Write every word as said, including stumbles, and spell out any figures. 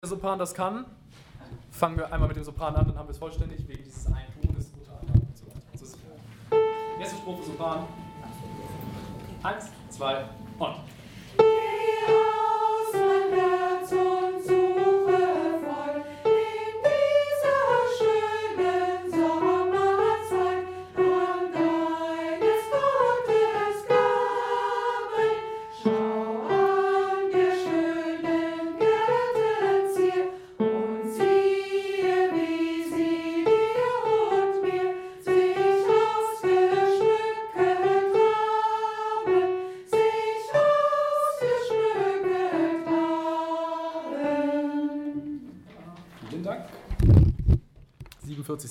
der Sopran das kann, fangen wir einmal mit dem Sopran an, dann haben wir es vollständig, wegen dieses einen Tones, gute Anlagen und so weiter. Das ist erste Strophe Sopran. Eins, zwei und.